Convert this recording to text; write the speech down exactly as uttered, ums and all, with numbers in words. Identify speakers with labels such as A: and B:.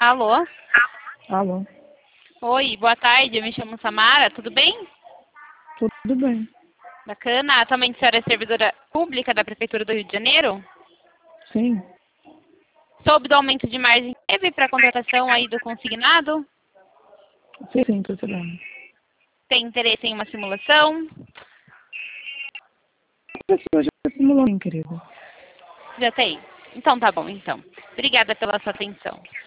A: Alô?
B: Alô?
A: Oi, boa tarde, eu me chamo Samara, tudo bem?
B: Tudo bem.
A: Bacana. Atualmente a senhora é servidora pública da Prefeitura do Rio de Janeiro?
B: Sim.
A: Soube do aumento de margem que teve para a contratação aí do consignado?
B: Sim, sim, tô sabendo.
A: Tem interesse em uma simulação?
B: A pessoa já simulou, querida.
A: Já tem? Então tá bom, então. Obrigada pela sua atenção.